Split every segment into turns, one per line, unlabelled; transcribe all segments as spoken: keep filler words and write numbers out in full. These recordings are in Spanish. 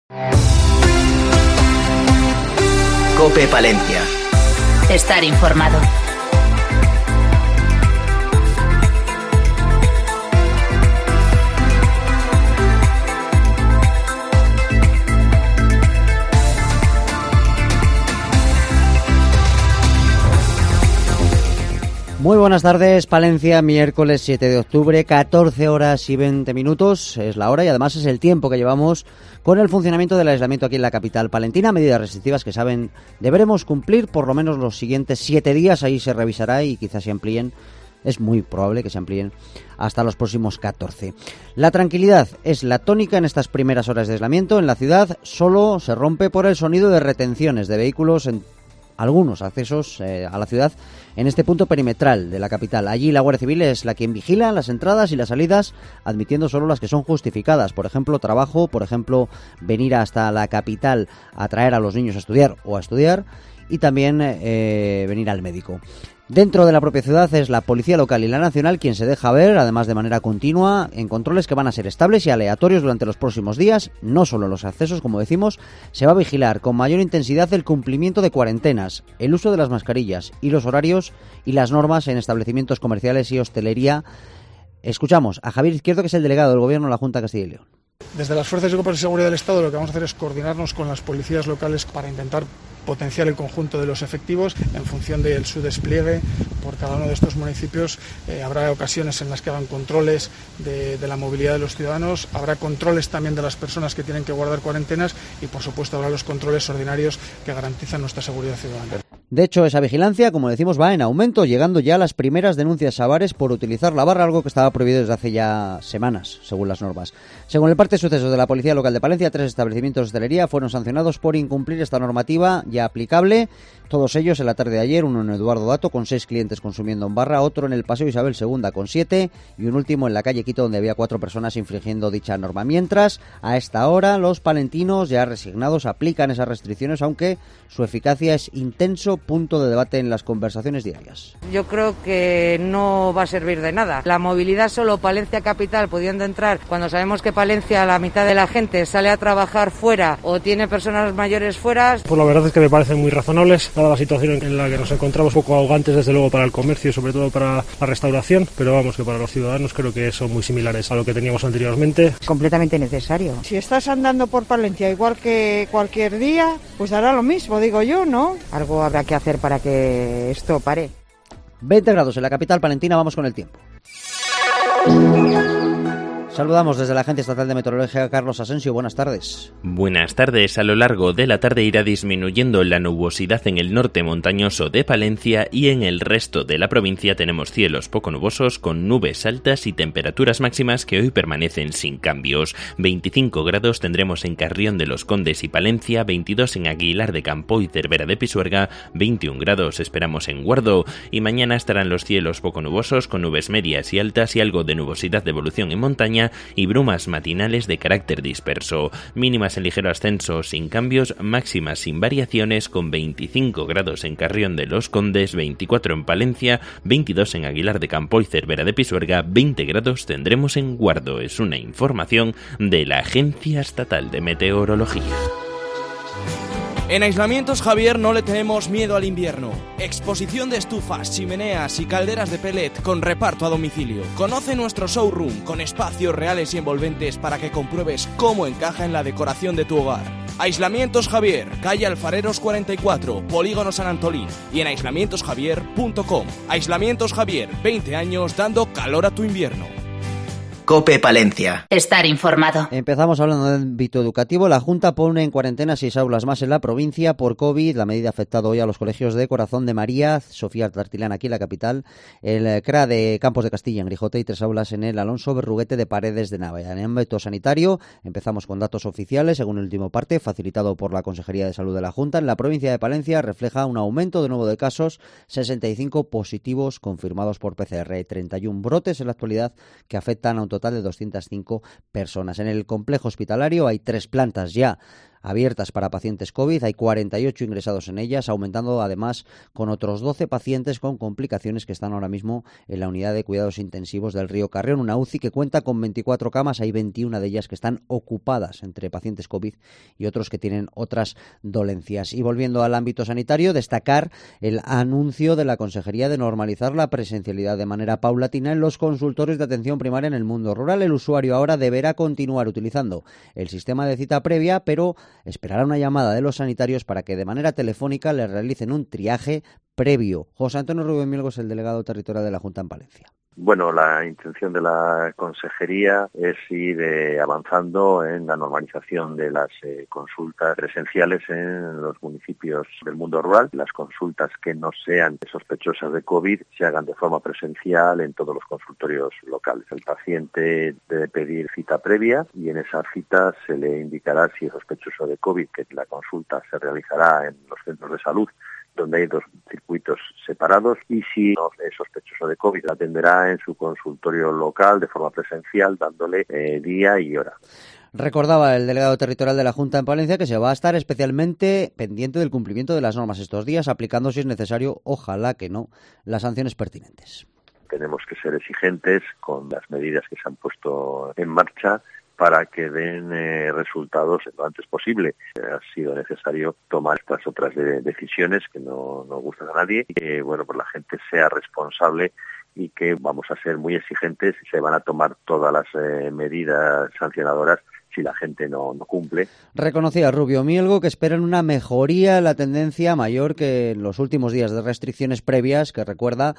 COPE Palencia.
Estar informado.
Muy buenas tardes, Palencia, miércoles siete de octubre, catorce horas y veinte minutos, es la hora y además es el tiempo que llevamos con el funcionamiento del aislamiento aquí en la capital palentina, medidas restrictivas que saben deberemos cumplir por lo menos los siguientes siete días, ahí se revisará y quizás se amplíen, es muy probable que se amplíen hasta los próximos catorce. La tranquilidad es la tónica en estas primeras horas de aislamiento en la ciudad, solo se rompe por el sonido de retenciones de vehículos en algunos accesos eh, a la ciudad en este punto perimetral de la capital. Allí la Guardia Civil es la quien vigila las entradas y las salidas, admitiendo solo las que son justificadas. Por ejemplo, trabajo, por ejemplo, venir hasta la capital a traer a los niños a estudiar o a estudiar y también eh, venir al médico. Dentro de la propia ciudad es la policía local y la nacional quien se deja ver, además de manera continua, en controles que van a ser estables y aleatorios durante los próximos días, no solo en los accesos, como decimos, se va a vigilar con mayor intensidad el cumplimiento de cuarentenas, el uso de las mascarillas y los horarios y las normas en establecimientos comerciales y hostelería. Escuchamos a Javier Izquierdo, que es el delegado del Gobierno de la Junta de Castilla y León.
Desde las Fuerzas de Cuerpos de Seguridad del Estado lo que vamos a hacer es coordinarnos con las policías locales para intentar potenciar el conjunto de los efectivos en función de su despliegue por cada uno de estos municipios. Eh, habrá ocasiones en las que hagan controles de, de la movilidad de los ciudadanos, habrá controles también de las personas que tienen que guardar cuarentenas y, por supuesto, habrá los controles ordinarios que garantizan nuestra seguridad ciudadana.
De hecho, esa vigilancia, como decimos, va en aumento, llegando ya a las primeras denuncias a bares por utilizar la barra, algo que estaba prohibido desde hace ya semanas, según las normas. Según el parte de sucesos de la Policía Local de Palencia, tres establecimientos de hostelería fueron sancionados por incumplir esta normativa ya aplicable, todos ellos en la tarde de ayer, uno en Eduardo Dato con seis clientes consumiendo en barra, otro en el Paseo Isabel segunda con siete y un último en la calle Quito donde había cuatro personas infringiendo dicha norma. Mientras, a esta hora, los palentinos ya resignados aplican esas restricciones, aunque su eficacia es intenso punto de debate en las conversaciones diarias.
Yo creo que no va a servir de nada. La movilidad solo Palencia capital pudiendo entrar, cuando sabemos que Palencia la mitad de la gente sale a trabajar fuera o tiene personas mayores fuera.
Pues la verdad es que me parecen muy razonables, dada la situación en la que nos encontramos, un poco ahogantes desde luego para el comercio y sobre todo para la restauración, pero vamos, que para los ciudadanos creo que son muy similares a lo que teníamos anteriormente.
Completamente necesario. Si estás andando por Palencia igual que cualquier día, pues dará lo mismo, digo yo, ¿no? Algo habrá que hacer para que esto pare.
veinte grados en la capital palentina, vamos con el tiempo. Saludamos desde la Agencia Estatal de Meteorología, Carlos Asensio. Buenas tardes.
Buenas tardes. A lo largo de la tarde irá disminuyendo la nubosidad en el norte montañoso de Palencia y en el resto de la provincia tenemos cielos poco nubosos con nubes altas y temperaturas máximas que hoy permanecen sin cambios. veinticinco grados tendremos en Carrión de los Condes y Palencia, veintidós en Aguilar de Campo y Cervera de Pisuerga, veintiún grados esperamos en Guardo y mañana estarán los cielos poco nubosos con nubes medias y altas y algo de nubosidad de evolución en montaña y brumas matinales de carácter disperso. Mínimas en ligero ascenso sin cambios, máximas sin variaciones con veinticinco grados en Carrión de los Condes, veinticuatro en Palencia, veintidós en Aguilar de Campo y Cervera de Pisuerga, veinte grados tendremos en Guardo. Es una información de la Agencia Estatal de Meteorología.
En Aislamientos Javier no le tenemos miedo al invierno. Exposición de estufas, chimeneas y calderas de pellet con reparto a domicilio. Conoce nuestro showroom con espacios reales y envolventes para que compruebes cómo encaja en la decoración de tu hogar. Aislamientos Javier, calle Alfareros cuarenta y cuatro, Polígono San Antolín y en aislamientos javier punto com. Aislamientos Javier, veinte años dando calor a tu invierno.
COPE Palencia.
Estar informado.
Empezamos hablando de ámbito educativo. La Junta pone en cuarentena seis aulas más en la provincia por COVID. La medida ha afectado hoy a los colegios de Corazón de María, Sofía Tartilán aquí en la capital, el C R A de Campos de Castilla en Grijote y tres aulas en el Alonso Berruguete de Paredes de Nava. En ámbito sanitario, empezamos con datos oficiales. Según el último parte, facilitado por la Consejería de Salud de la Junta, en la provincia de Palencia refleja un aumento de nuevo de casos, sesenta y cinco positivos confirmados por P C R, treinta y uno brotes en la actualidad que afectan a un total de doscientas cinco personas. En el complejo hospitalario hay tres plantas ya abiertas para pacientes COVID. Hay cuarenta y ocho ingresados en ellas, aumentando además con otros doce pacientes con complicaciones que están ahora mismo en la unidad de cuidados intensivos del Río Carrión, una U C I que cuenta con veinticuatro camas. Hay veintiuna de ellas que están ocupadas entre pacientes COVID y otros que tienen otras dolencias. Y volviendo al ámbito sanitario, destacar el anuncio de la Consejería de normalizar la presencialidad de manera paulatina en los consultorios de atención primaria en el mundo rural. El usuario ahora deberá continuar utilizando el sistema de cita previa, pero esperará una llamada de los sanitarios para que de manera telefónica le realicen un triaje previo. José Antonio Rubio Mielgo es el delegado territorial de la Junta en Palencia.
Bueno, la intención de la Consejería es ir eh, avanzando en la normalización de las eh, consultas presenciales en los municipios del mundo rural. Las consultas que no sean sospechosas de COVID se hagan de forma presencial en todos los consultorios locales. El paciente debe pedir cita previa y en esa cita se le indicará si es sospechoso de COVID, que la consulta se realizará en los centros de salud, donde hay dos circuitos separados, y si no es sospechoso de COVID, la atenderá en su consultorio local de forma presencial, dándole eh, día y hora.
Recordaba el delegado territorial de la Junta en Palencia que se va a estar especialmente pendiente del cumplimiento de las normas estos días, aplicando, si es necesario, ojalá que no, las sanciones pertinentes.
Tenemos que ser exigentes con las medidas que se han puesto en marcha para que den eh, resultados lo antes posible. Eh, ha sido necesario tomar estas otras de, decisiones que no, no gustan a nadie y que, bueno, pues la gente sea responsable y que vamos a ser muy exigentes y se van a tomar todas las eh, medidas sancionadoras si la gente no, no cumple.
Reconocía Rubio Mielgo que esperan una mejoría en la tendencia mayor que en los últimos días de restricciones previas, que recuerda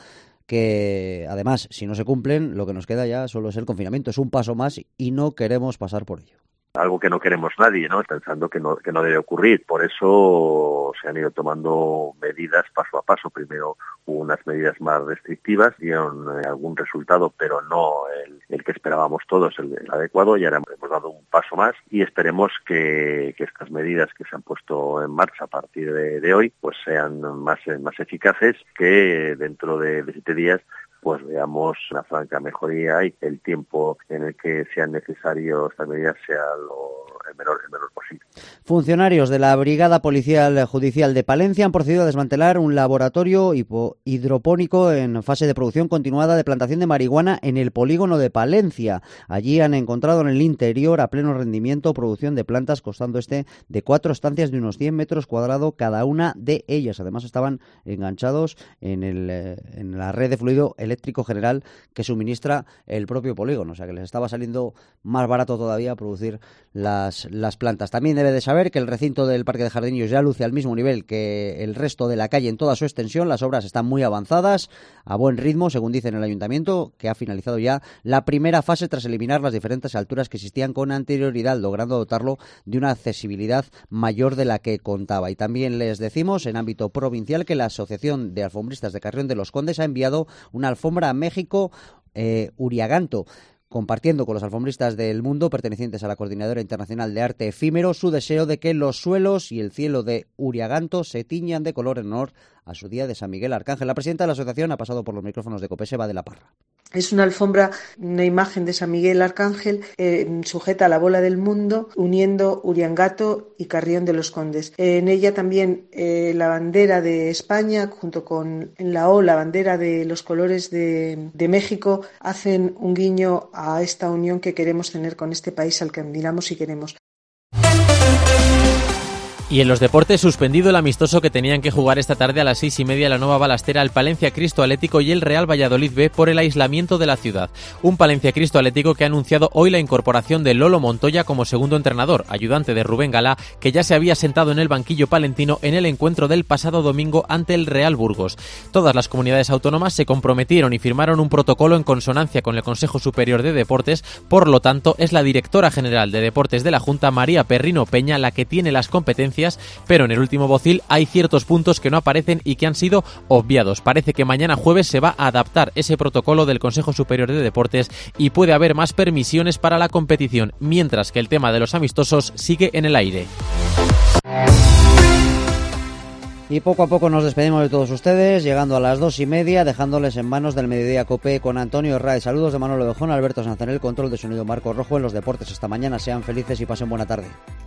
que además, si no se cumplen, lo que nos queda ya solo es el confinamiento. Es un paso más y no queremos pasar por ello.
Algo que no queremos nadie, ¿no? Pensando que no, que no debe ocurrir. Por eso se han ido tomando medidas paso a paso. Primero hubo unas medidas más restrictivas, dieron eh, algún resultado, pero no el, el que esperábamos todos, el, el adecuado, y ahora hemos dado un paso más y esperemos que, que estas medidas que se han puesto en marcha a partir de, de hoy pues sean más, más eficaces, que dentro de, de siete días pues veamos una franca mejoría y el tiempo en el que sean necesarios estas medidas sea lo, el, menor, el menor posible.
Funcionarios de la Brigada Policial Judicial de Palencia han procedido a desmantelar un laboratorio hipo- hidropónico en fase de producción continuada de plantación de marihuana en el polígono de Palencia. Allí han encontrado en el interior a pleno rendimiento producción de plantas, costando este de cuatro estancias de unos cien metros cuadrados cada una de ellas. Además estaban enganchados en, el, en la red de fluido eléctrico general que suministra el propio polígono, o sea que les estaba saliendo más barato todavía producir las, las plantas. También debe de saber que el recinto del Parque de Jardinillos ya luce al mismo nivel que el resto de la calle en toda su extensión. Las obras están muy avanzadas, a buen ritmo, según dice en el Ayuntamiento, que ha finalizado ya la primera fase tras eliminar las diferentes alturas que existían con anterioridad, logrando dotarlo de una accesibilidad mayor de la que contaba. Y también les decimos, en ámbito provincial, que la Asociación de Alfombristas de Carrión de los Condes ha enviado una alfombra a México, eh, Uriaganto, compartiendo con los alfombristas del mundo pertenecientes a la Coordinadora Internacional de Arte Efímero su deseo de que los suelos y el cielo de Uriaganto se tiñan de color en honor a su día de San Miguel Arcángel. La presidenta de la asociación ha pasado por los micrófonos de COPE, Eva de la Parra.
Es una alfombra, una imagen de San Miguel Arcángel eh, sujeta a la bola del mundo, uniendo Uriangato y Carrión de los Condes. En ella también eh, la bandera de España, junto con en la O la bandera de los colores de, de México, hacen un guiño a esta unión que queremos tener con este país al que admiramos y queremos.
Y en los deportes, suspendido el amistoso que tenían que jugar esta tarde a las seis y media la Nueva Balastera, el Palencia Cristo Atlético y el Real Valladolid B por el aislamiento de la ciudad. Un Palencia Cristo Atlético que ha anunciado hoy la incorporación de Lolo Montoya como segundo entrenador, ayudante de Rubén Galá, que ya se había sentado en el banquillo palentino en el encuentro del pasado domingo ante el Real Burgos. Todas las comunidades autónomas se comprometieron y firmaron un protocolo en consonancia con el Consejo Superior de Deportes. Por lo tanto, es la directora general de Deportes de la Junta, María Perrino Peña, la que tiene las competencias, pero en el último bocil hay ciertos puntos que no aparecen y que han sido obviados. Parece que mañana jueves se va a adaptar ese protocolo del Consejo Superior de Deportes y puede haber más permisiones para la competición, mientras que el tema de los amistosos sigue en el aire.
Y poco a poco nos despedimos de todos ustedes, llegando a las dos y media, dejándoles en manos del Mediodía COPE con Antonio Herraiz. Saludos de Manolo Bejón, Alberto Sanz en el control de sonido, Marco Rojo en los deportes. Hasta mañana, sean felices y pasen buena tarde.